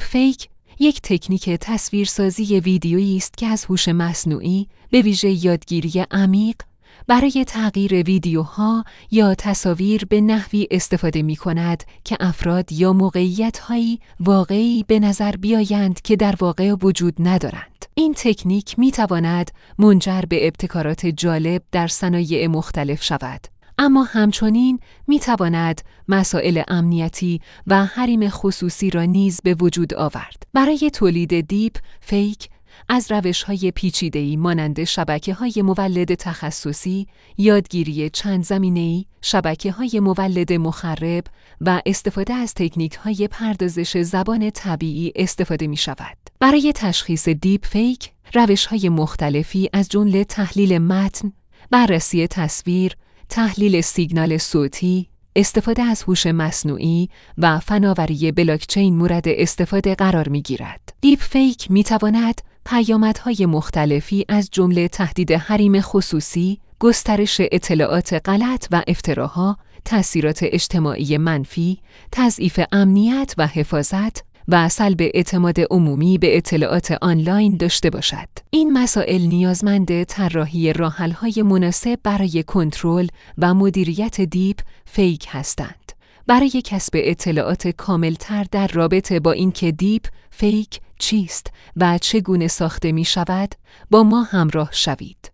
فیک یک تکنیک تصویرسازی ویدیویی است که از هوش مصنوعی به ویژه یادگیری عمیق برای تغییر ویدیوها یا تصاویر به نحوی استفاده می‌کند که افراد یا موقعیت‌هایی واقعی به نظر بیایند که در واقع وجود ندارند. این تکنیک می‌تواند منجر به ابتکارات جالب در صنایع مختلف شود. اما همچنین می‌تواند مسائل امنیتی و حریم خصوصی را نیز به وجود آورد. برای تولید دیپ فیک از روش‌های پیچیده‌ای مانند شبکه‌های مولد تخصصی، یادگیری چند زمینه‌ای، شبکه‌های مولد مخرب و استفاده از تکنیک‌های پردازش زبان طبیعی استفاده می‌شود. برای تشخیص دیپ فیک، روش‌های مختلفی از جمله تحلیل متن، بررسی تصویر، تحلیل سیگنال صوتی، استفاده از هوش مصنوعی و فناوری بلاکچین مورد استفاده قرار می‌گیرد. دیپ فیک می‌تواند پیامدهای مختلفی از جمله تهدید حریم خصوصی، گسترش اطلاعات غلط و افتراها، تأثیرات اجتماعی منفی، تضعیف امنیت و حفاظت و سلب اعتماد عمومی به اطلاعات آنلاین داشته باشد. این مسائل نیازمند طراحی راه‌حل‌های مناسب برای کنترل و مدیریت دیپ فیک هستند. برای کسب اطلاعات کاملتر در رابطه با اینکه دیپ فیک چیست و چگونه ساخته می شود، با ما همراه شوید.